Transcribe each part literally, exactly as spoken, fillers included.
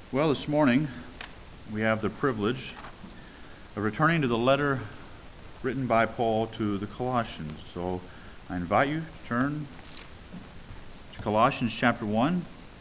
Well, this morning we have the privilege of returning to the letter written by Paul to the Colossians. So I invite you to turn to Colossians chapter one.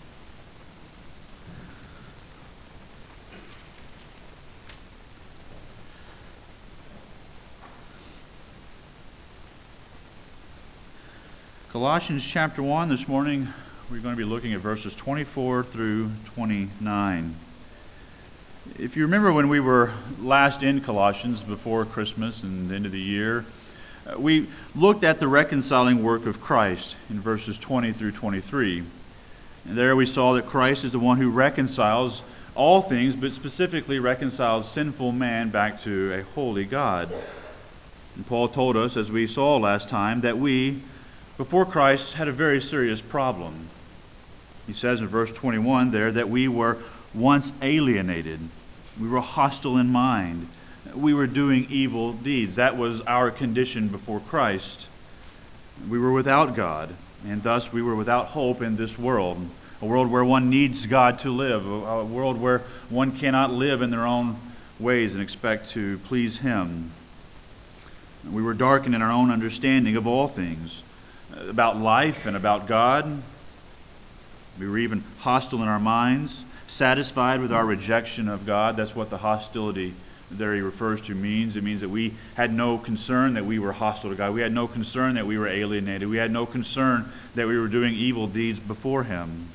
Colossians chapter one, this morning we're going to be looking at verses twenty-four through twenty-nine. If you remember when we were last in Colossians before Christmas and the end of the year, uh, we looked at the reconciling work of Christ in verses twenty through twenty-three. And there we saw that Christ is the one who reconciles all things, but specifically reconciles sinful man back to a holy God. And Paul told us, as we saw last time, that we, before Christ, had a very serious problem. He says in verse twenty-one there that we were once alienated. We were hostile in mind. We were doing evil deeds. That was our condition before Christ. We were without God, and thus we were without hope in this world, a world where one needs God to live, a world where one cannot live in their own ways and expect to please Him. We were darkened in our own understanding of all things, about life and about God. We were even hostile in our minds, satisfied with our rejection of God. That's what the hostility there he refers to means. It means that we had no concern that we were hostile to God. We had no concern that we were alienated. We had no concern that we were doing evil deeds before Him.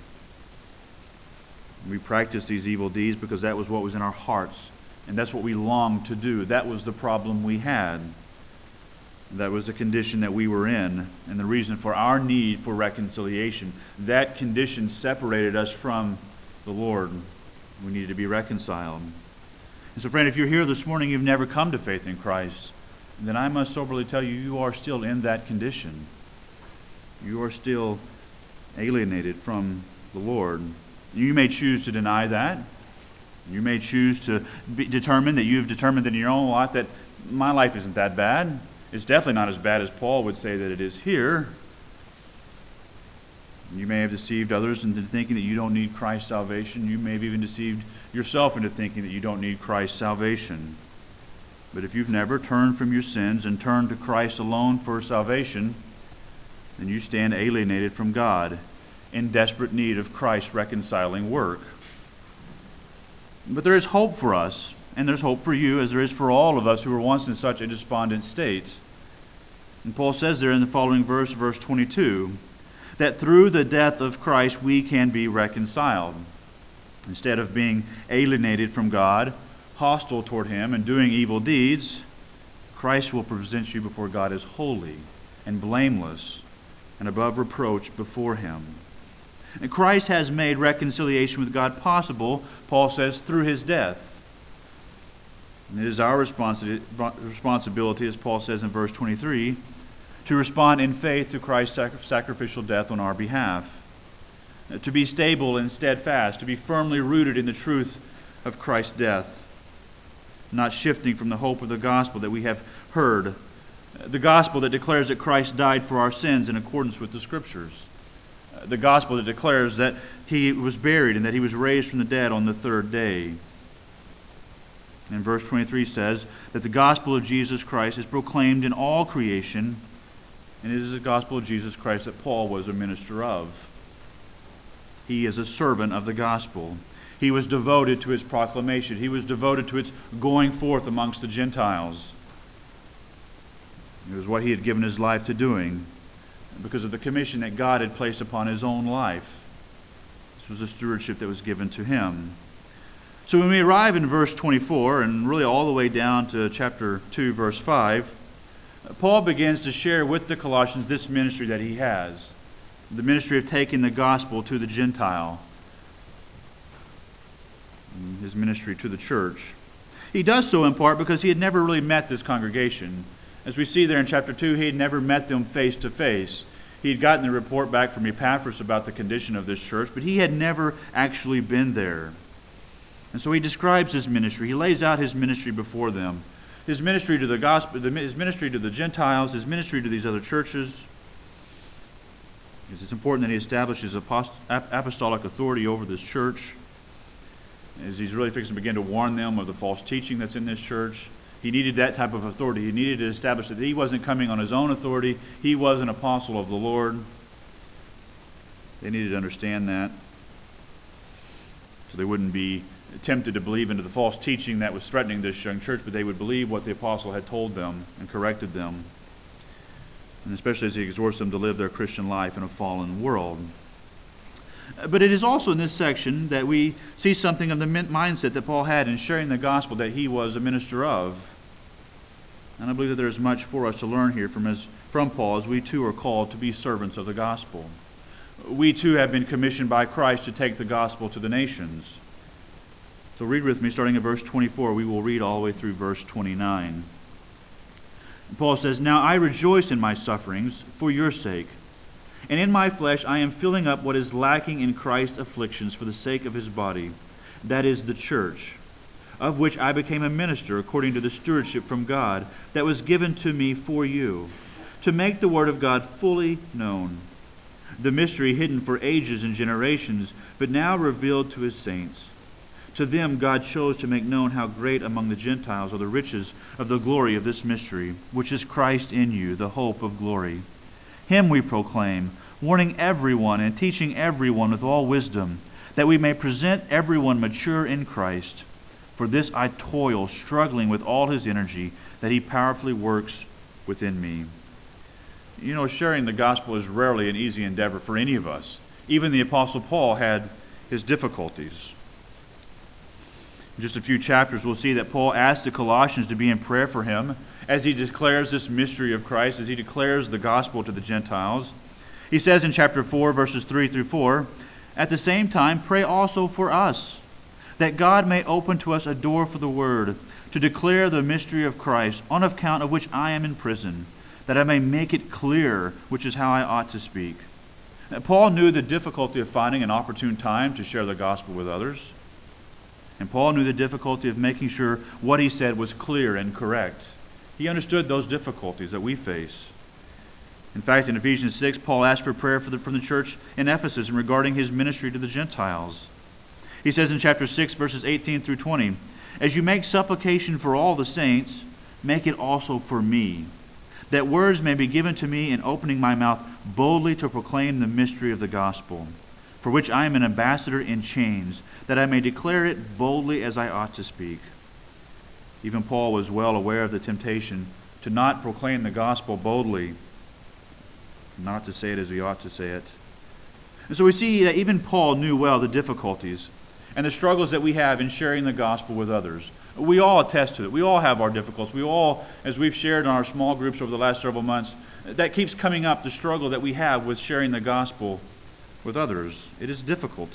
We practiced these evil deeds because that was what was in our hearts, and that's what we longed to do. That was the problem we had. That was the condition that we were in, and the reason for our need for reconciliation. That condition separated us from the Lord. We needed to be reconciled. And so, friend, if you're here this morning, you've never come to faith in Christ, then I must soberly tell you, you are still in that condition. You are still alienated from the Lord. You may choose to deny that. You may choose to be determined that you've determined that in your own life that my life isn't that bad. It's definitely not as bad as Paul would say that it is here. You may have deceived others into thinking that you don't need Christ's salvation. You may have even deceived yourself into thinking that you don't need Christ's salvation. But if you've never turned from your sins and turned to Christ alone for salvation, then you stand alienated from God, in desperate need of Christ's reconciling work. But there is hope for us, and there's hope for you, as there is for all of us who were once in such a despondent state. And Paul says there in the following verse, verse twenty-two, that through the death of Christ we can be reconciled. Instead of being alienated from God, hostile toward Him, and doing evil deeds, Christ will present you before God as holy and blameless and above reproach before Him. And Christ has made reconciliation with God possible, Paul says, through His death. And it is our responsi- responsibility, as Paul says in verse twenty-three, to respond in faith to Christ's sac- sacrificial death on our behalf, to be stable and steadfast, to be firmly rooted in the truth of Christ's death, not shifting from the hope of the gospel that we have heard, the gospel that declares that Christ died for our sins in accordance with the Scriptures, the gospel that declares that He was buried and that He was raised from the dead on the third day. And verse twenty-three says that the gospel of Jesus Christ is proclaimed in all creation, and it is the gospel of Jesus Christ that Paul was a minister of. He is a servant of the gospel. He was devoted to its proclamation. He was devoted to its going forth amongst the Gentiles. It was what he had given his life to doing because of the commission that God had placed upon his own life. This was a stewardship that was given to him. So when we arrive in verse twenty-four, and really all the way down to chapter two, verse five, Paul begins to share with the Colossians this ministry that he has, the ministry of taking the gospel to the Gentile, his ministry to the church. He does so in part because he had never really met this congregation. As we see there in chapter two, he had never met them face to face. He had gotten the report back from Epaphras about the condition of this church, but he had never actually been there. And so he describes his ministry. He lays out his ministry before them. His ministry to the gospel, his ministry to the Gentiles, his ministry to these other churches. It's important that he establishes apostolic authority over this church. as he's really fixing to begin to warn them of the false teaching that's in this church. He needed that type of authority. He needed to establish that he wasn't coming on his own authority. He was an apostle of the Lord. They needed to understand that, so they wouldn't be tempted to believe into the false teaching that was threatening this young church, but they would believe what the apostle had told them and corrected them, and especially as he exhorts them to live their Christian life in a fallen world. But it is also in this section that we see something of the mindset that Paul had in sharing the gospel that he was a minister of. And I believe that there is much for us to learn here from, his, from Paul, as we too are called to be servants of the gospel. We too have been commissioned by Christ to take the gospel to the nations. So read with me, starting at verse twenty-four. We will read all the way through verse twenty-nine. Paul says, "Now I rejoice in my sufferings for your sake. And in my flesh I am filling up what is lacking in Christ's afflictions for the sake of his body, that is the church, of which I became a minister according to the stewardship from God that was given to me for you, to make the word of God fully known, the mystery hidden for ages and generations, but now revealed to his saints. To them God chose to make known how great among the Gentiles are the riches of the glory of this mystery, which is Christ in you, the hope of glory. Him we proclaim, warning everyone and teaching everyone with all wisdom, that we may present everyone mature in Christ. For this I toil, struggling with all his energy, that he powerfully works within me." You know, sharing the gospel is rarely an easy endeavor for any of us. Even the Apostle Paul had his difficulties. In just a few chapters, we'll see that Paul asked the Colossians to be in prayer for him as he declares this mystery of Christ, as he declares the gospel to the Gentiles. He says in chapter four, verses three through four, "At the same time, pray also for us, that God may open to us a door for the word, to declare the mystery of Christ, on account of which I am in prison, that I may make it clear, which is how I ought to speak." Paul knew the difficulty of finding an opportune time to share the gospel with others. And Paul knew the difficulty of making sure what he said was clear and correct. He understood those difficulties that we face. In fact, in Ephesians six, Paul asked for prayer for the, from the church in Ephesus in regarding his ministry to the Gentiles. He says in chapter six, verses eighteen through twenty, "As you make supplication for all the saints, make it also for me, that words may be given to me in opening my mouth boldly to proclaim the mystery of the gospel, for which I am an ambassador in chains, that I may declare it boldly as I ought to speak." Even Paul was well aware of the temptation to not proclaim the gospel boldly, not to say it as he ought to say it. And so we see that even Paul knew well the difficulties and the struggles that we have in sharing the gospel with others. We all attest to it. We all have our difficulties. We all, as we've shared in our small groups over the last several months, that keeps coming up, the struggle that we have with sharing the gospel with others. It is difficult.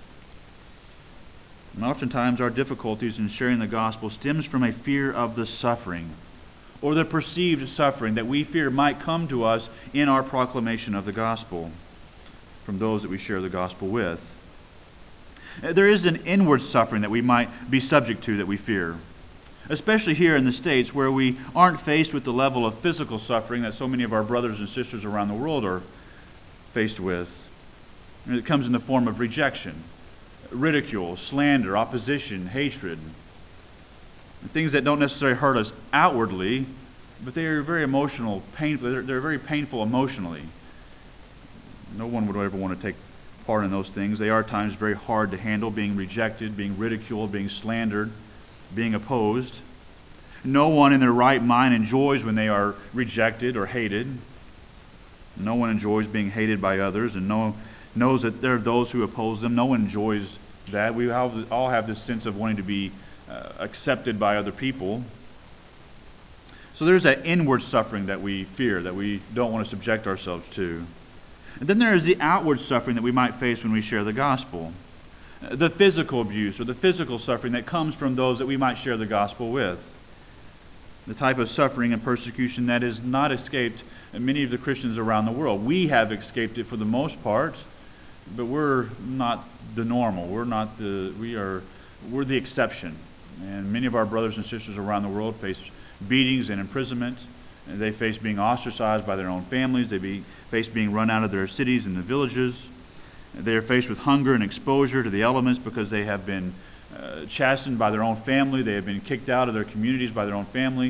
And oftentimes our difficulties in sharing the gospel stems from a fear of the suffering, or the perceived suffering that we fear might come to us in our proclamation of the gospel from those that we share the gospel with. There is an inward suffering that we might be subject to that we fear, especially here in the States, where we aren't faced with the level of physical suffering that so many of our brothers and sisters around the world are faced with. And it comes in the form of rejection, ridicule, slander, opposition, hatred, things that don't necessarily hurt us outwardly, but they are very emotional, painful. They're, they're very painful emotionally. No one would ever want to take part in those things. They are at times very hard to handle, being rejected, being ridiculed, being slandered, being opposed. No one in their right mind enjoys when they are rejected or hated. No one enjoys being hated by others, and no knows that there are those who oppose them. No one enjoys that. We have, all have this sense of wanting to be uh, accepted by other people. So there's that inward suffering that we fear, that we don't want to subject ourselves to. And then there is the outward suffering that we might face when we share the gospel. The physical abuse or the physical suffering that comes from those that we might share the gospel with. The type of suffering and persecution that has not escaped many of the Christians around the world. We have escaped it for the most part, but we're not the normal. We're not the we are we're the exception. And many of our brothers and sisters around the world face beatings and imprisonment. And they face being ostracized by their own families. They be, face being run out of their cities and the villages. They are faced with hunger and exposure to the elements because they have been uh, chastened by their own family. They have been kicked out of their communities by their own family.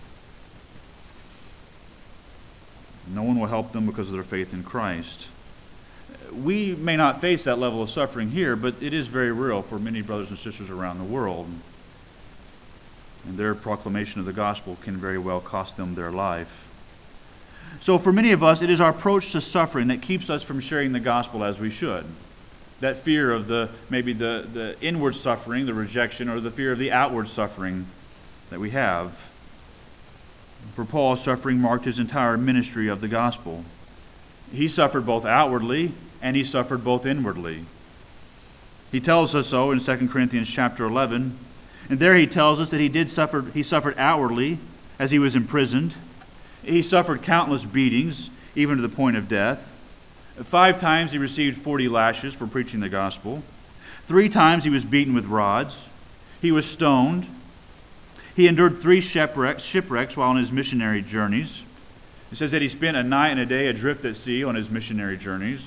No one will help them because of their faith in Christ. We may not face that level of suffering here, but it is very real for many brothers and sisters around the world. And their proclamation of the gospel can very well cost them their life. So for many of us, it is our approach to suffering that keeps us from sharing the gospel as we should. That fear of the maybe the, the inward suffering, the rejection, or the fear of the outward suffering that we have. For Paul, suffering marked his entire ministry of the gospel. He suffered both outwardly and he suffered both inwardly. He tells us so in Second Corinthians chapter eleven. And there he tells us that he did suffer, he suffered outwardly as he was imprisoned. He suffered countless beatings, even to the point of death. Five times he received forty lashes for preaching the gospel. Three times he was beaten with rods. He was stoned. He endured three shipwrecks, shipwrecks while on his missionary journeys. It says that he spent a night and a day adrift at sea on his missionary journeys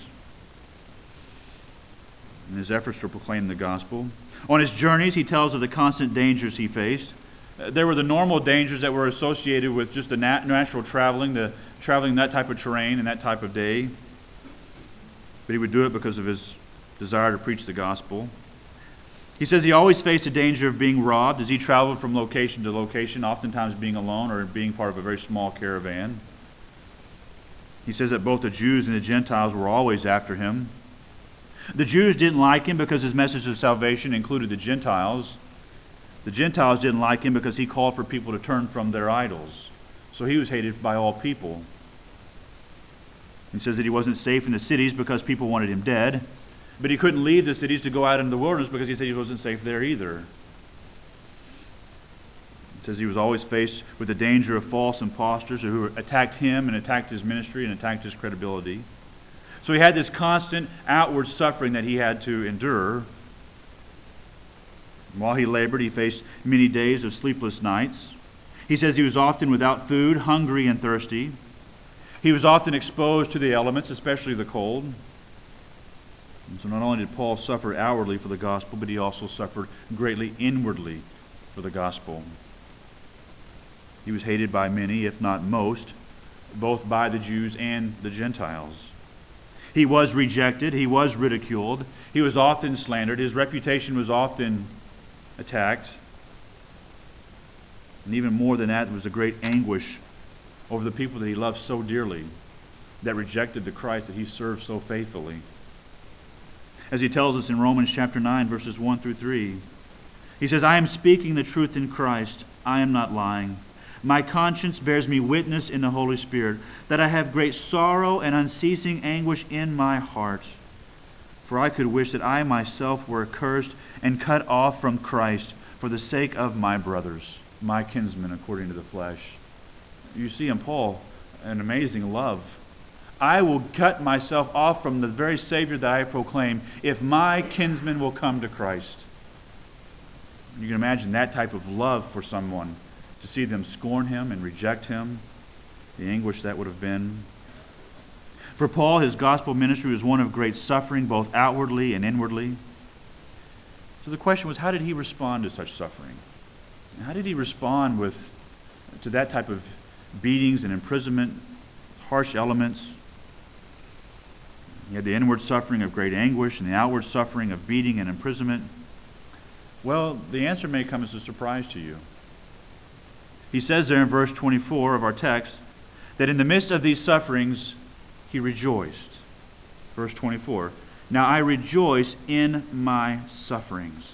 in his efforts to proclaim the gospel. On his journeys, he tells of the constant dangers he faced. There were the normal dangers that were associated with just the nat- natural traveling, the traveling that type of terrain and that type of day. But he would do it because of his desire to preach the gospel. He says he always faced the danger of being robbed as he traveled from location to location, oftentimes being alone or being part of a very small caravan. He says that both the Jews and the Gentiles were always after him. The Jews didn't like him because his message of salvation included the Gentiles. The Gentiles didn't like him because he called for people to turn from their idols. So he was hated by all people. He says that he wasn't safe in the cities because people wanted him dead. But he couldn't leave the cities to go out into the wilderness because he said he wasn't safe there either. It says he was always faced with the danger of false impostors who attacked him and attacked his ministry and attacked his credibility. So he had this constant outward suffering that he had to endure. And while he labored, he faced many days of sleepless nights. He says he was often without food, hungry and thirsty. He was often exposed to the elements, especially the cold. And so not only did Paul suffer outwardly for the gospel, but he also suffered greatly inwardly for the gospel. He was hated by many, if not most, both by the Jews and the Gentiles. He was rejected. He was ridiculed. He was often slandered. His reputation was often attacked. And even more than that, there was a great anguish over the people that he loved so dearly, that rejected the Christ that he served so faithfully. As he tells us in Romans chapter nine, verses one through three, he says, I am speaking the truth in Christ. I am not lying. My conscience bears me witness in the Holy Spirit that I have great sorrow and unceasing anguish in my heart. For I could wish that I myself were accursed and cut off from Christ for the sake of my brothers, my kinsmen according to the flesh. You see in Paul an amazing love. I will cut myself off from the very Savior that I proclaim if my kinsmen will come to Christ. You can imagine that type of love for someone, to see them scorn him and reject him, the anguish that would have been. For Paul, his gospel ministry was one of great suffering, both outwardly and inwardly. So the question was, how did he respond to such suffering? How did he respond with to that type of beatings and imprisonment, harsh elements? He had the inward suffering of great anguish and the outward suffering of beating and imprisonment. Well, the answer may come as a surprise to you. He says there in verse twenty-four of our text that in the midst of these sufferings, he rejoiced. Verse twenty-four, now I rejoice in my sufferings.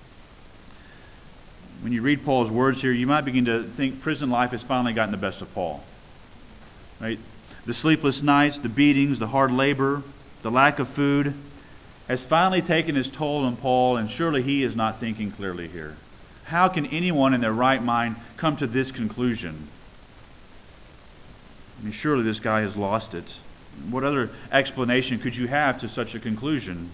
When you read Paul's words here, you might begin to think prison life has finally gotten the best of Paul. Right? The sleepless nights, the beatings, the hard labor, the lack of food has finally taken its toll on Paul, and surely he is not thinking clearly here. How can anyone in their right mind come to this conclusion? I mean, surely this guy has lost it. What other explanation could you have to such a conclusion?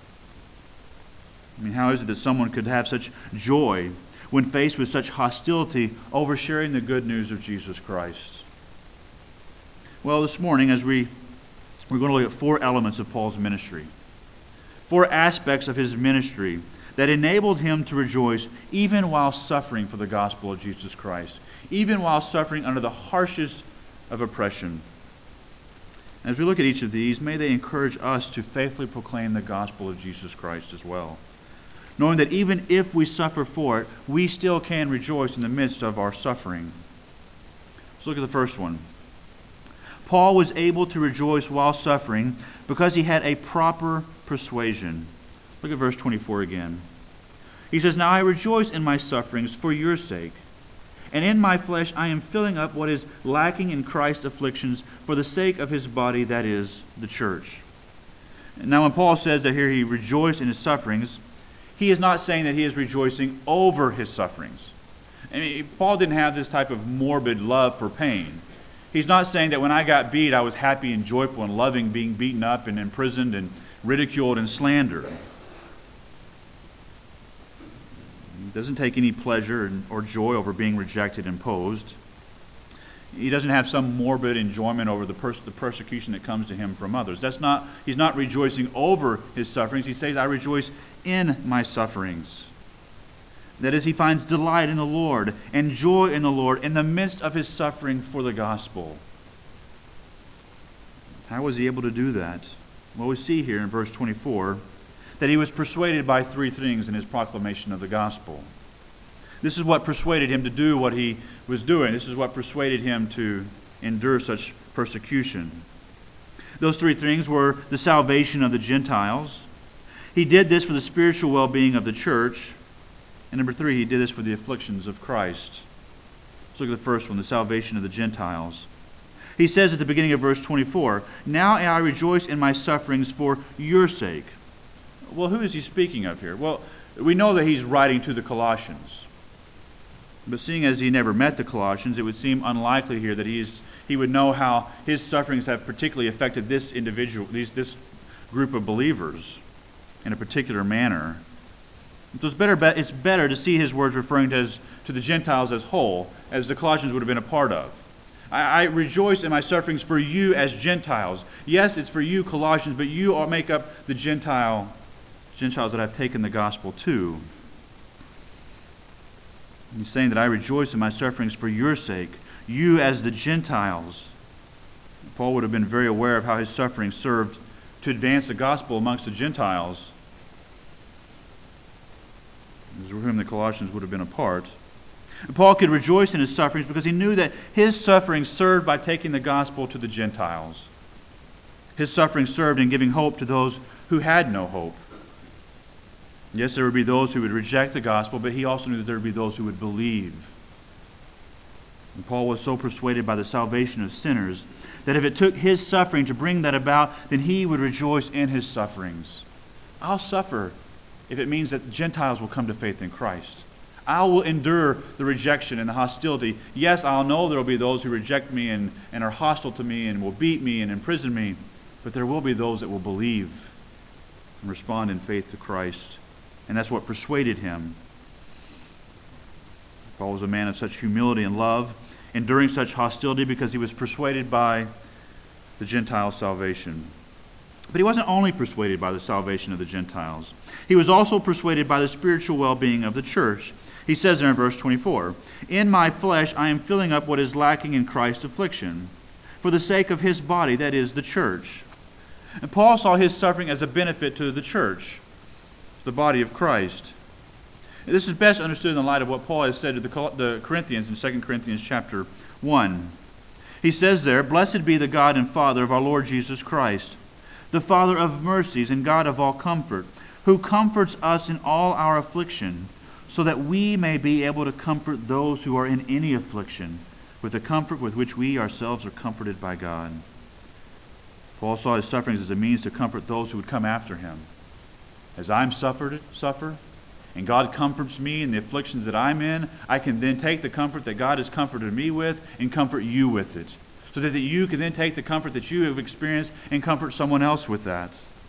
I mean, how is it that someone could have such joy when faced with such hostility over sharing the good news of Jesus Christ? Well, this morning, as we, we're going to look at four elements of Paul's ministry. Four aspects of his ministry that enabled him to rejoice even while suffering for the gospel of Jesus Christ, even while suffering under the harshest of oppression. As we look at each of these, may they encourage us to faithfully proclaim the gospel of Jesus Christ as well, knowing that even if we suffer for it, we still can rejoice in the midst of our suffering. Let's look at the first one. Paul was able to rejoice while suffering because he had a proper persuasion. Look at verse twenty-four again. He says, "Now I rejoice in my sufferings for your sake. And in my flesh I am filling up what is lacking in Christ's afflictions for the sake of his body, that is, the church." Now when Paul says that here he rejoiced in his sufferings, he is not saying that he is rejoicing over his sufferings. I mean, Paul didn't have this type of morbid love for pain. He's not saying that when I got beat, I was happy and joyful and loving being beaten up and imprisoned and ridiculed and slandered. He doesn't take any pleasure or joy over being rejected and posed. He doesn't have some morbid enjoyment over the, pers- the persecution that comes to him from others. That's not. He's not rejoicing over his sufferings. He says, "I rejoice in my sufferings." That is, he finds delight in the Lord and joy in the Lord in the midst of his suffering for the gospel. How was he able to do that? Well, we see here in verse twenty-four that he was persuaded by three things in his proclamation of the gospel. This is what persuaded him to do what he was doing. This is what persuaded him to endure such persecution. Those three things were the salvation of the Gentiles. He did this for the spiritual well-being of the church. And number three, he did this for the afflictions of Christ. Let's look at the first one, the salvation of the Gentiles. He says at the beginning of verse twenty-four, "Now I rejoice in my sufferings for your sake." Well, who is he speaking of here? Well, we know that he's writing to the Colossians. But seeing as he never met the Colossians, it would seem unlikely here that he is, he would know how his sufferings have particularly affected this individual, these, this group of believers in a particular manner. So it's better, it's better to see his words referring to, as, to the Gentiles as whole, as the Colossians would have been a part of. I, I rejoice in my sufferings for you as Gentiles. Yes, it's for you, Colossians, but you all make up the Gentile, Gentiles that I've taken the gospel to. He's saying that I rejoice in my sufferings for your sake, you as the Gentiles. Paul would have been very aware of how his suffering served to advance the gospel amongst the Gentiles, of whom the Colossians would have been a part. Paul could rejoice in his sufferings because he knew that his suffering served by taking the gospel to the Gentiles. His suffering served in giving hope to those who had no hope. Yes, there would be those who would reject the gospel, but he also knew that there would be those who would believe. And Paul was so persuaded by the salvation of sinners that if it took his suffering to bring that about, then he would rejoice in his sufferings. I'll suffer if it means that Gentiles will come to faith in Christ. I will endure the rejection and the hostility. Yes, I'll know there will be those who reject me and, and are hostile to me and will beat me and imprison me, but there will be those that will believe and respond in faith to Christ. And that's what persuaded him. Paul was a man of such humility and love, enduring such hostility because he was persuaded by the Gentile salvation. But he wasn't only persuaded by the salvation of the Gentiles. He was also persuaded by the spiritual well-being of the church. He says there in verse twenty-four, "In my flesh I am filling up what is lacking in Christ's affliction, for the sake of his body, that is, the church." And Paul saw his suffering as a benefit to the church, the body of Christ. This is best understood in the light of what Paul has said to the Corinthians in Second Corinthians chapter one. He says there, "Blessed be the God and Father of our Lord Jesus Christ, the Father of mercies and God of all comfort, who comforts us in all our affliction, so that we may be able to comfort those who are in any affliction with the comfort with which we ourselves are comforted by God." Paul saw his sufferings as a means to comfort those who would come after him. As I'm suffered, suffer, and God comforts me in the afflictions that I'm in, I can then take the comfort that God has comforted me with and comfort you with it, so that you can then take the comfort that you have experienced and comfort someone else with that.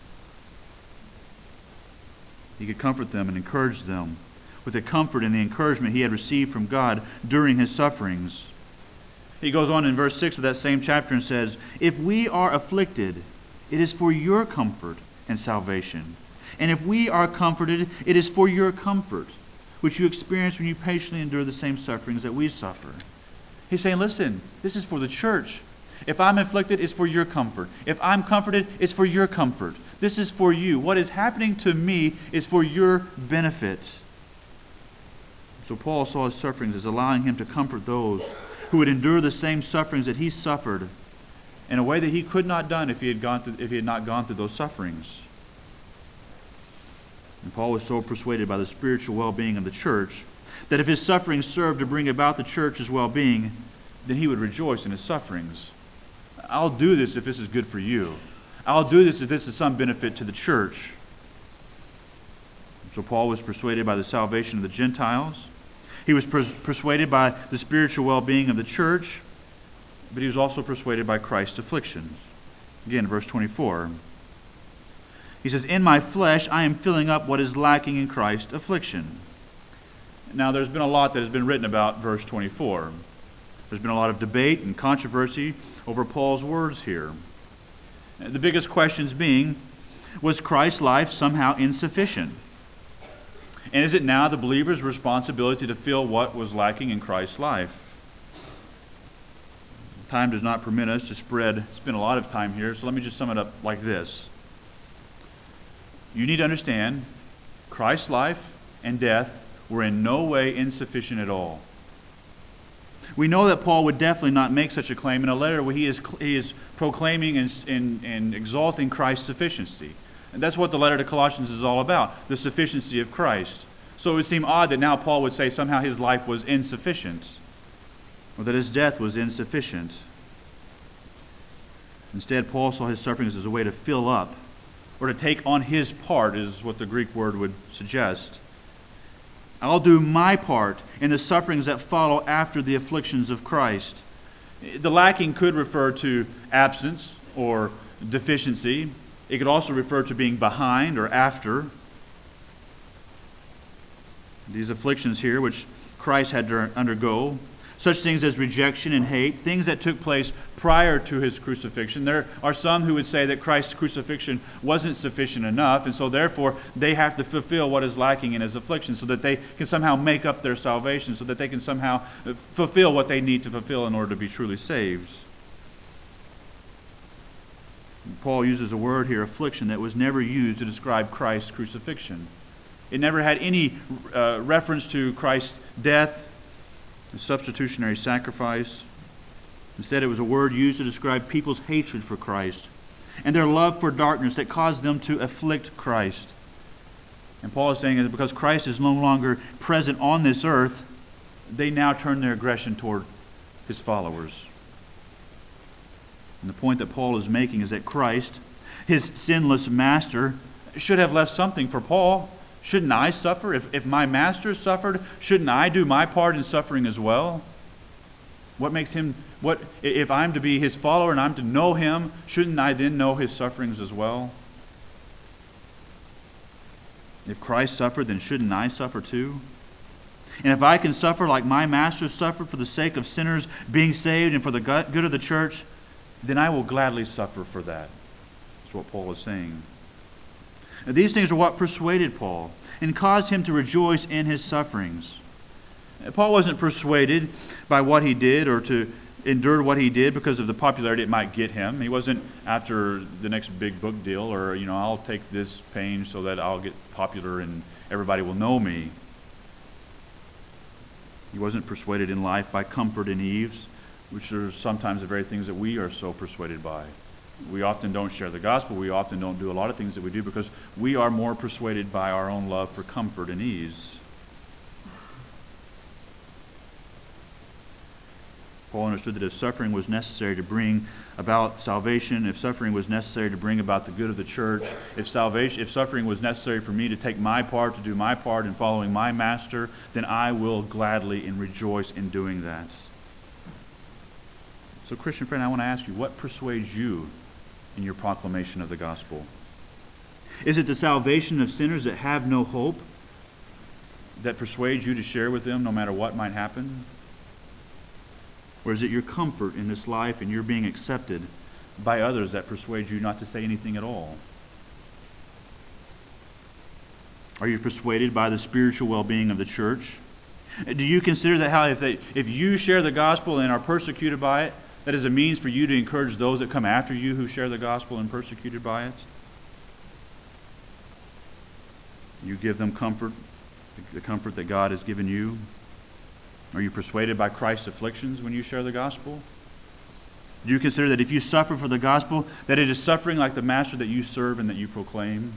He could comfort them and encourage them with the comfort and the encouragement he had received from God during his sufferings. He goes on in verse six of that same chapter and says, "If we are afflicted, it is for your comfort and salvation. And if we are comforted, it is for your comfort, which you experience when you patiently endure the same sufferings that we suffer. He's saying, listen, this is for the church. If I'm afflicted, it's for your comfort. If I'm comforted, it's for your comfort. This is for you. What is happening to me is for your benefit. So Paul saw his sufferings as allowing him to comfort those who would endure the same sufferings that he suffered in a way that he could not have done if he had gone through, if he had not gone through those sufferings. And Paul was so persuaded by the spiritual well-being of the church that if his sufferings served to bring about the church's well-being, then he would rejoice in his sufferings. I'll do this if this is good for you. I'll do this if this is some benefit to the church. So Paul was persuaded by the salvation of the Gentiles. He was pers- persuaded by the spiritual well-being of the church, but he was also persuaded by Christ's afflictions. Again, verse twenty-four. He says, in my flesh I am filling up what is lacking in Christ's affliction. Now, there's been a lot that has been written about verse twenty-four. There's been a lot of debate and controversy over Paul's words here. The biggest questions being, was Christ's life somehow insufficient? And is it now the believer's responsibility to fill what was lacking in Christ's life? Time does not permit us to spread, spend a lot of time here, so let me just sum it up like this. You need to understand, Christ's life and death were in no way insufficient at all. We know that Paul would definitely not make such a claim in a letter where he is, he is proclaiming and, and, and exalting Christ's sufficiency. And that's what the letter to Colossians is all about, the sufficiency of Christ. So it would seem odd that now Paul would say somehow his life was insufficient, or that his death was insufficient. Instead, Paul saw his sufferings as a way to fill up, or to take on his part, is what the Greek word would suggest. I'll do my part in the sufferings that follow after the afflictions of Christ. The lacking could refer to absence or deficiency. It could also refer to being behind or after. These afflictions here, which Christ had to undergo, such things as rejection and hate, things that took place prior to his crucifixion. There are some who would say that Christ's crucifixion wasn't sufficient enough, and so therefore they have to fulfill what is lacking in his affliction so that they can somehow make up their salvation, so that they can somehow fulfill what they need to fulfill in order to be truly saved. Paul uses a word here, affliction, that was never used to describe Christ's crucifixion. It never had any uh, reference to Christ's death, the substitutionary sacrifice. Instead, it was a word used to describe people's hatred for Christ and their love for darkness that caused them to afflict Christ. And Paul is saying that because Christ is no longer present on this earth, they now turn their aggression toward his followers. And the point that Paul is making is that Christ, his sinless master, should have left something for Paul. Shouldn't I suffer? If, if my master suffered, shouldn't I do my part in suffering as well? What makes him, what if I'm to be his follower and I'm to know him, shouldn't I then know his sufferings as well? If Christ suffered, then shouldn't I suffer too? And if I can suffer like my master suffered for the sake of sinners being saved and for the good of the church, then I will gladly suffer for that. That's what Paul is saying. Now, these things are what persuaded Paul and caused him to rejoice in his sufferings. Paul wasn't persuaded by what he did or to endure what he did because of the popularity it might get him. He wasn't after the next big book deal or, you know, I'll take this pain so that I'll get popular and everybody will know me. He wasn't persuaded in life by comfort and ease, which are sometimes the very things that we are so persuaded by. We often don't share the gospel. We often don't do a lot of things that we do because we are more persuaded by our own love for comfort and ease. Paul understood that if suffering was necessary to bring about salvation, if suffering was necessary to bring about the good of the church, if salvation, if suffering was necessary for me to take my part, to do my part in following my master, then I will gladly and rejoice in doing that. So, Christian friend, I want to ask you, what persuades you in your proclamation of the gospel? Is it the salvation of sinners that have no hope that persuades you to share with them no matter what might happen? Or is it your comfort in this life and your being accepted by others that persuades you not to say anything at all? Are you persuaded by the spiritual well-being of the church? Do you consider that how if, they, if you share the gospel and are persecuted by it, that is a means for you to encourage those that come after you who share the gospel and persecuted by it? You give them comfort, the comfort that God has given you? Are you persuaded by Christ's afflictions when you share the gospel? Do you consider that if you suffer for the gospel, that it is suffering like the master that you serve and that you proclaim?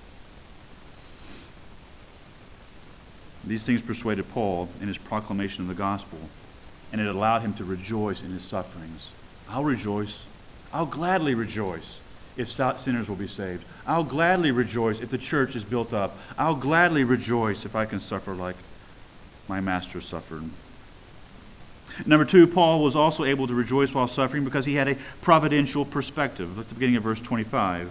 These things persuaded Paul in his proclamation of the gospel, and it allowed him to rejoice in his sufferings. I'll rejoice. I'll gladly rejoice if sinners will be saved. I'll gladly rejoice if the church is built up. I'll gladly rejoice if I can suffer like my master suffered. Number two, Paul was also able to rejoice while suffering because he had a providential perspective. Look at the beginning of verse twenty-five.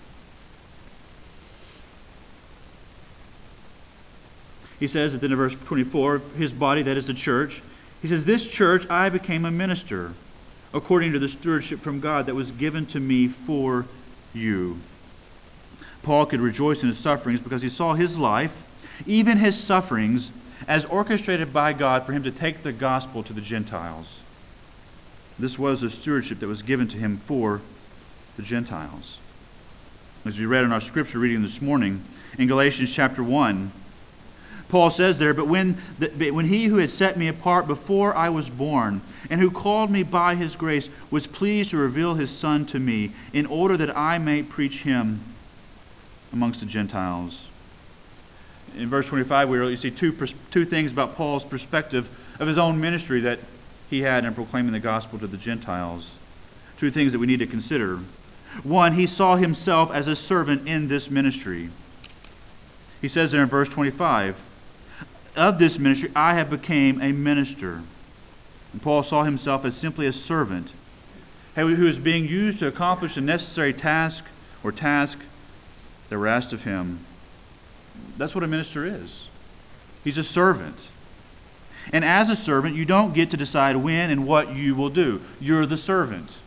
He says at the end of verse twenty-four, his body, that is the church, he says, "This church I became a minister, according to the stewardship from God that was given to me for you." Paul could rejoice in his sufferings because he saw his life, even his sufferings, as orchestrated by God for him to take the gospel to the Gentiles. This was a stewardship that was given to him for the Gentiles. As we read in our scripture reading this morning, in Galatians chapter one, Paul says there, but when, the, when he who had set me apart before I was born, and who called me by his grace, was pleased to reveal his Son to me, in order that I may preach him amongst the Gentiles. In verse twenty-five, we really see two, two things about Paul's perspective of his own ministry that he had in proclaiming the gospel to the Gentiles. Two things that we need to consider. One, he saw himself as a servant in this ministry. He says there in verse twenty-five, "Of this ministry I have became a minister." And Paul saw himself as simply a servant who is being used to accomplish a necessary task or task that were asked of him. That's what a minister is. He's a servant. And as a servant, you don't get to decide when and what you will do. You're the servant.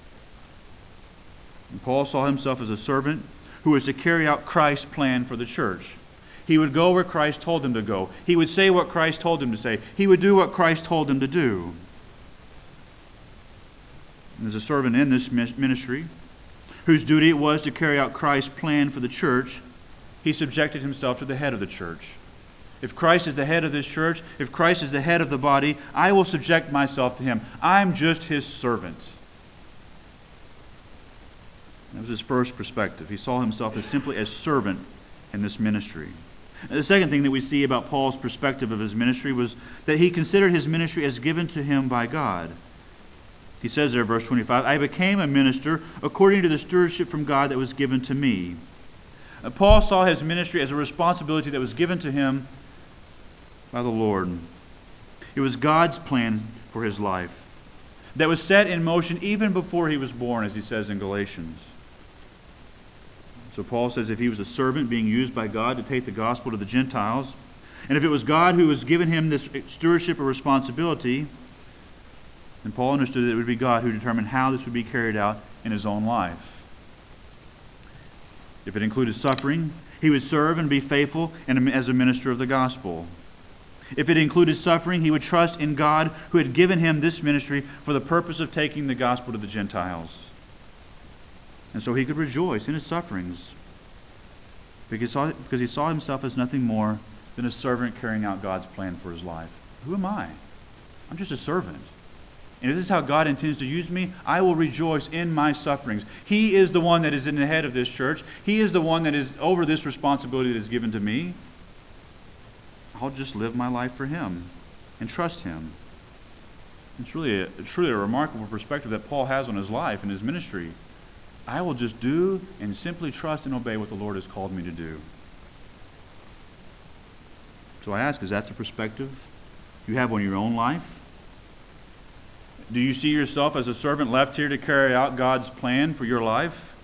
And Paul saw himself as a servant who was to carry out Christ's plan for the church. He would go where Christ told him to go. He would say what Christ told him to say. He would do what Christ told him to do. And as a servant in this ministry, whose duty it was to carry out Christ's plan for the church, he subjected himself to the head of the church. If Christ is the head of this church, if Christ is the head of the body, I will subject myself to him. I'm just his servant. That was his first perspective. He saw himself as simply a servant in this ministry. And the second thing that we see about Paul's perspective of his ministry was that he considered his ministry as given to him by God. He says there in verse twenty-five, "I became a minister according to the stewardship from God that was given to me." Paul saw his ministry as a responsibility that was given to him by the Lord. It was God's plan for his life that was set in motion even before he was born, as he says in Galatians. So Paul says if he was a servant being used by God to take the gospel to the Gentiles, and if it was God who was giving him this stewardship or responsibility, then Paul understood that it would be God who determined how this would be carried out in his own life. If it included suffering, he would serve and be faithful as a minister of the gospel. If it included suffering, he would trust in God who had given him this ministry for the purpose of taking the gospel to the Gentiles. And so he could rejoice in his sufferings because he saw, because he saw himself as nothing more than a servant carrying out God's plan for his life. Who am I? I'm just a servant. And if this is how God intends to use me, I will rejoice in my sufferings. He is the one that is in the head of this church. He is the one that is over this responsibility that is given to me. I'll just live my life for him and trust him. It's really a, truly a remarkable perspective that Paul has on his life and his ministry. I will just do and simply trust and obey what the Lord has called me to do. So I ask, is that the perspective you have on your own life? Do you see yourself as a servant left here to carry out God's plan for your life?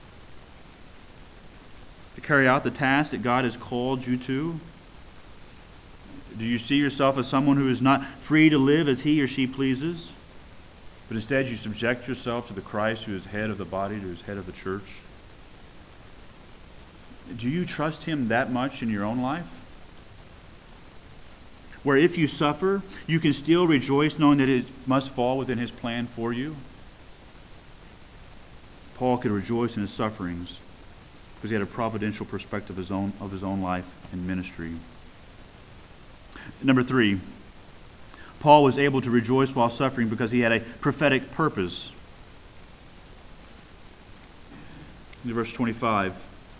To carry out the task that God has called you to? Do you see yourself as someone who is not free to live as he or she pleases, but instead you subject yourself to the Christ who is head of the body, who is head of the church? Do you trust Him that much in your own life? Where if you suffer, you can still rejoice knowing that it must fall within His plan for you? Paul could rejoice in his sufferings because he had a providential perspective of his own, of his own life and ministry. Number three, Paul was able to rejoice while suffering because he had a prophetic purpose. In verse twenty-five,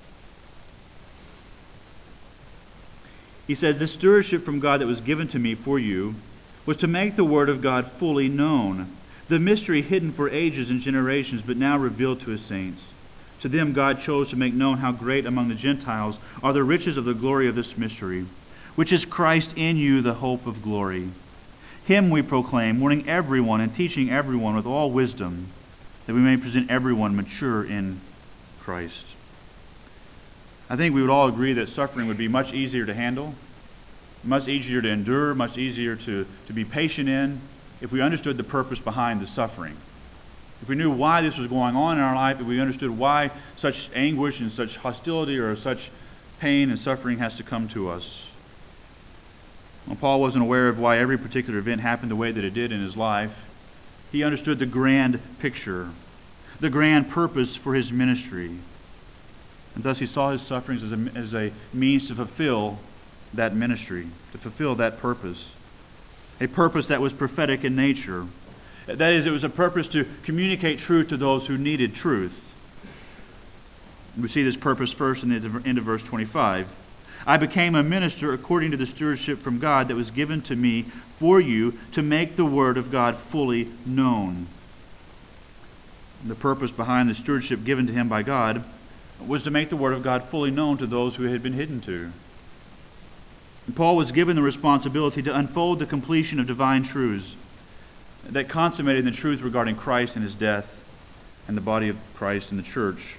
he says, "This stewardship from God that was given to me for you was to make the word of God fully known, the mystery hidden for ages and generations, but now revealed to His saints. To them God chose to make known how great among the Gentiles are the riches of the glory of this mystery, which is Christ in you, the hope of glory. Him we proclaim, warning everyone and teaching everyone with all wisdom, that we may present everyone mature in Christ." I think we would all agree that suffering would be much easier to handle, much easier to endure, much easier to, to be patient in, if we understood the purpose behind the suffering. If we knew why this was going on in our life, if we understood why such anguish and such hostility or such pain and suffering has to come to us. Well, Paul wasn't aware of why every particular event happened the way that it did in his life. He understood the grand picture, the grand purpose for his ministry. And thus he saw his sufferings as a, as a means to fulfill that ministry, to fulfill that purpose. A purpose that was prophetic in nature. That is, it was a purpose to communicate truth to those who needed truth. We see this purpose first in the end of verse twenty-five. "I became a minister according to the stewardship from God that was given to me for you to make the word of God fully known." The purpose behind the stewardship given to him by God was to make the word of God fully known to those who it had been hidden to. Paul was given the responsibility to unfold the completion of divine truths that consummated the truth regarding Christ and His death and the body of Christ and the church.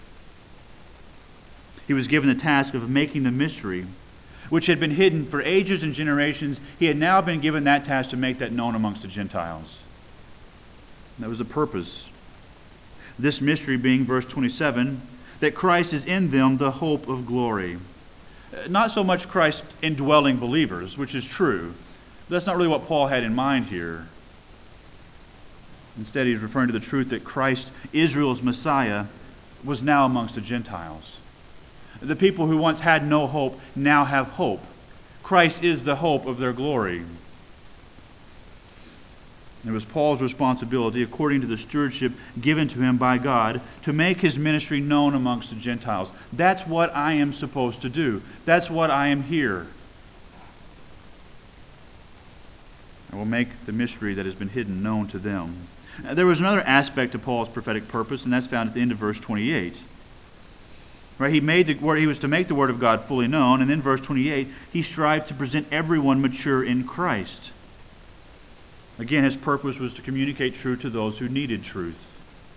He was given the task of making the mystery, which had been hidden for ages and generations. He had now been given that task to make that known amongst the Gentiles. And that was the purpose. This mystery being, verse twenty-seven, that Christ is in them, the hope of glory. Not so much Christ indwelling believers, which is true. That's not really what Paul had in mind here. Instead, he's referring to the truth that Christ, Israel's Messiah, was now amongst the Gentiles. The people who once had no hope now have hope. Christ is the hope of their glory. It was Paul's responsibility, according to the stewardship given to him by God, to make his ministry known amongst the Gentiles. That's what I am supposed to do. That's what I am here. I will make the mystery that has been hidden known to them. There was another aspect to Paul's prophetic purpose, and that's found at the end of verse twenty-eight. Right? He made the word, he was to make the word of God fully known, and then verse twenty-eight, he strived to present everyone mature in Christ. Again, his purpose was to communicate truth to those who needed truth.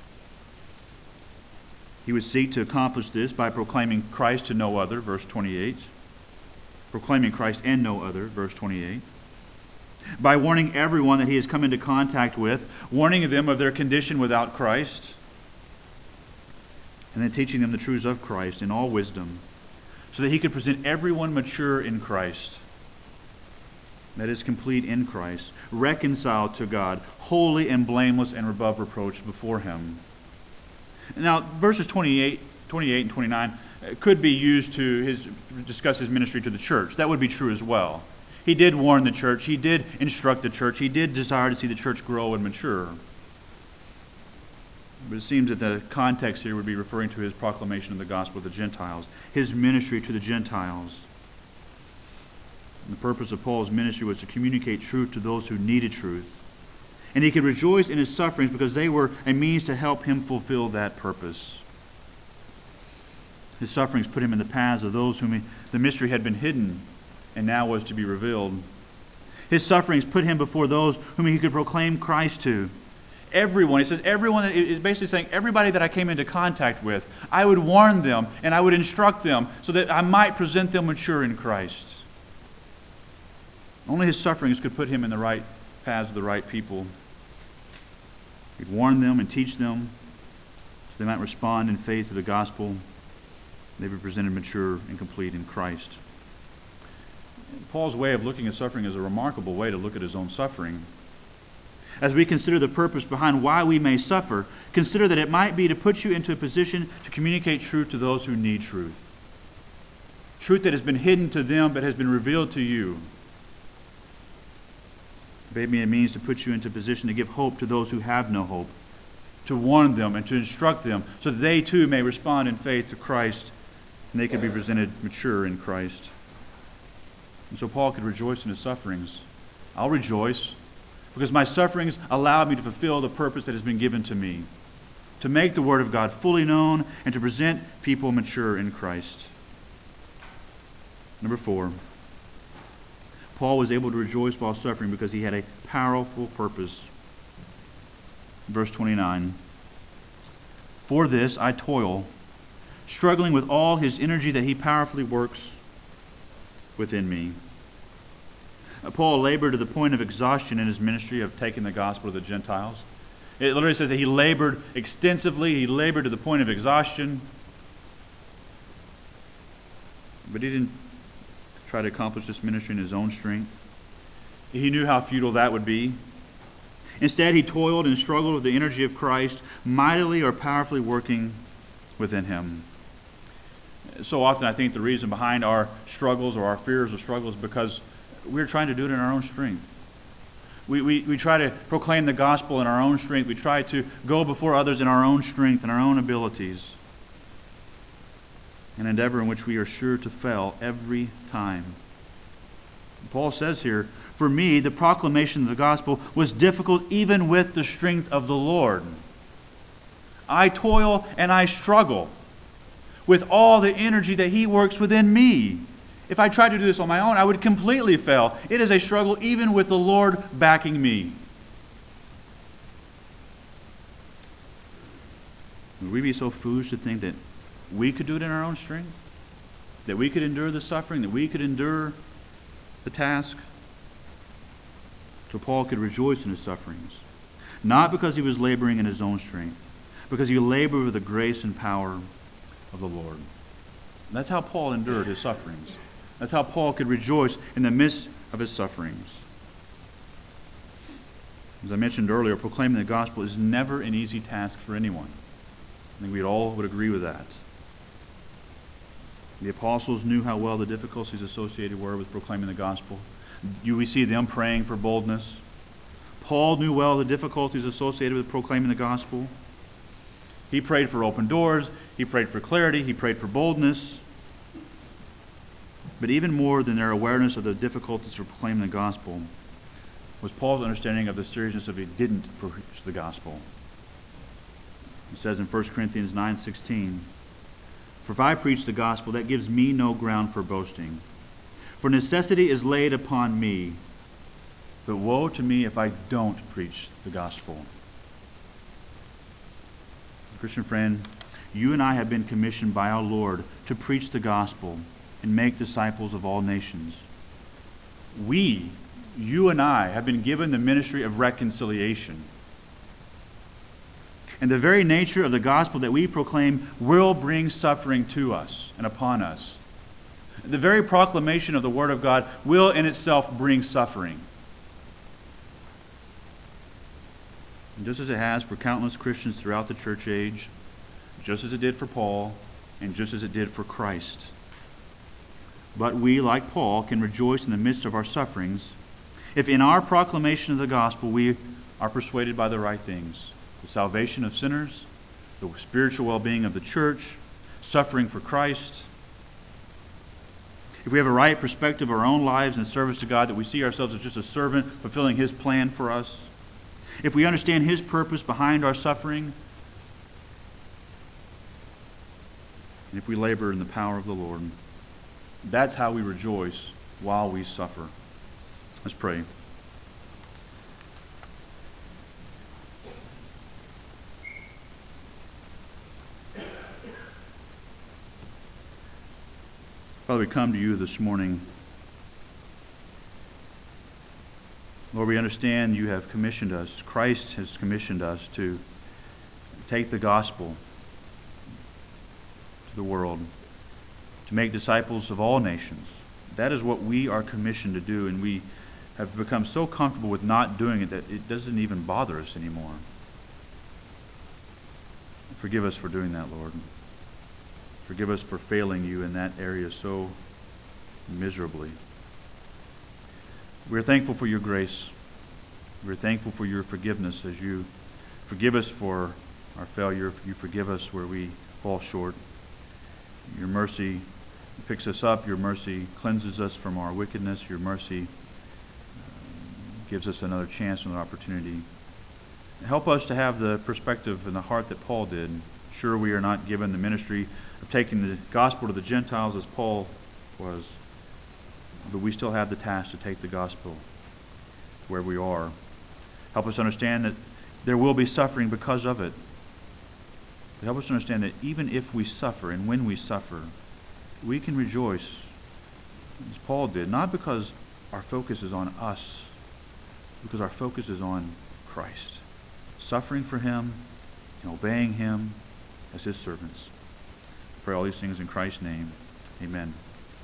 He would seek to accomplish this by proclaiming Christ to no other, verse twenty-eight. Proclaiming Christ and no other, verse twenty-eight. By warning everyone that he has come into contact with, warning them of their condition without Christ, and then teaching them the truths of Christ in all wisdom, so that he could present everyone mature in Christ. That is, complete in Christ, reconciled to God, holy and blameless and above reproach before Him. Now, verses twenty-eight, twenty-eight and twenty-nine could be used to his, discuss his ministry to the church. That would be true as well. He did warn the church. He did instruct the church. He did desire to see the church grow and mature. But it seems that the context here would be referring to his proclamation of the gospel of the Gentiles, his ministry to the Gentiles. And the purpose of Paul's ministry was to communicate truth to those who needed truth. And he could rejoice in his sufferings because they were a means to help him fulfill that purpose. His sufferings put him in the paths of those whom he, the mystery had been hidden and now was to be revealed. His sufferings put him before those whom he could proclaim Christ to. Everyone, he says, everyone is basically saying, everybody that I came into contact with, I would warn them and I would instruct them so that I might present them mature in Christ. Only his sufferings could put him in the right paths of the right people. He'd warn them and teach them so they might respond in faith to the gospel. They be presented mature and complete in Christ. Paul's way of looking at suffering is a remarkable way to look at his own suffering. As we consider the purpose behind why we may suffer, consider that it might be to put you into a position to communicate truth to those who need truth. Truth that has been hidden to them but has been revealed to you. Maybe it means to put you into a position to give hope to those who have no hope, to warn them and to instruct them so that they too may respond in faith to Christ and they can be presented mature in Christ. And so Paul could rejoice in his sufferings. I'll rejoice because my sufferings allow me to fulfill the purpose that has been given to me, to make the Word of God fully known and to present people mature in Christ. Number four, Paul was able to rejoice while suffering because he had a powerful purpose. Verse twenty-nine, for this I toil, struggling with all his energy that he powerfully works within me. Paul labored to the point of exhaustion in his ministry of taking the gospel to the Gentiles. It literally says that he labored extensively, he labored to the point of exhaustion. But he didn't try to accomplish this ministry in his own strength. He knew how futile that would be. Instead, he toiled and struggled with the energy of Christ, mightily or powerfully working within him. So often I think the reason behind our struggles or our fears or struggles is because we're trying to do it in our own strength. We, we, we try to proclaim the gospel in our own strength. We try to go before others in our own strength and our own abilities. An endeavor in which we are sure to fail every time. Paul says here, for me, the proclamation of the gospel was difficult even with the strength of the Lord. I toil and I struggle with all the energy that He works within me. If I tried to do this on my own, I would completely fail. It is a struggle even with the Lord backing me. Would we be so foolish to think that we could do it in our own strength? That we could endure the suffering? That we could endure the task? So Paul could rejoice in his sufferings. Not because he was laboring in his own strength, because he labored with the grace and power of the Lord. And that's how Paul endured his sufferings. That's how Paul could rejoice in the midst of his sufferings. As I mentioned earlier, proclaiming the gospel is never an easy task for anyone. I think we all would agree with that. The apostles knew how well the difficulties associated were with proclaiming the gospel. You, we see them praying for boldness. Paul knew well the difficulties associated with proclaiming the gospel. He prayed for open doors. He prayed for clarity. He prayed for boldness. But even more than their awareness of the difficulties of proclaiming the gospel was Paul's understanding of the seriousness of if he didn't preach the gospel. It says in First Corinthians nine sixteen, for if I preach the gospel, that gives me no ground for boasting. For necessity is laid upon me, but woe to me if I don't preach the gospel. Christian friend, you and I have been commissioned by our Lord to preach the gospel and make disciples of all nations. We, you and I, have been given the ministry of reconciliation. And the very nature of the gospel that we proclaim will bring suffering to us and upon us. The very proclamation of the Word of God will in itself bring suffering. And just as it has for countless Christians throughout the church age, just as it did for Paul, and just as it did for Christ. But we, like Paul, can rejoice in the midst of our sufferings if in our proclamation of the gospel we are persuaded by the right things. The salvation of sinners, the spiritual well-being of the church, suffering for Christ. If we have a right perspective of our own lives in service to God, that we see ourselves as just a servant fulfilling His plan for us. If we understand His purpose behind our suffering, and if we labor in the power of the Lord, that's how we rejoice while we suffer. Let's pray. Father, we come to you this morning. Lord, we understand you have commissioned us. Christ has commissioned us to take the gospel to the world. to make disciples of all nations. That is what we are commissioned to do, and we have become so comfortable with not doing it that it doesn't even bother us anymore. Forgive us for doing that, Lord. Forgive us for failing you in that area so miserably. We're thankful for your grace. We're thankful for your forgiveness as you forgive us for our failure. You forgive us where we fall short. Your mercy picks us up. Your mercy cleanses us from our wickedness. Your mercy uh, gives us another chance, another opportunity. Help us to have the perspective and the heart that Paul did. Sure, we are not given the ministry of taking the gospel to the Gentiles as Paul was, but we still have the task to take the gospel where we are. Help us understand that there will be suffering because of it. But help us understand that even if we suffer and when we suffer, we can rejoice as Paul did, not because our focus is on us, because our focus is on Christ. Suffering for him and obeying him as his servants. I pray all these things in Christ's name. Amen.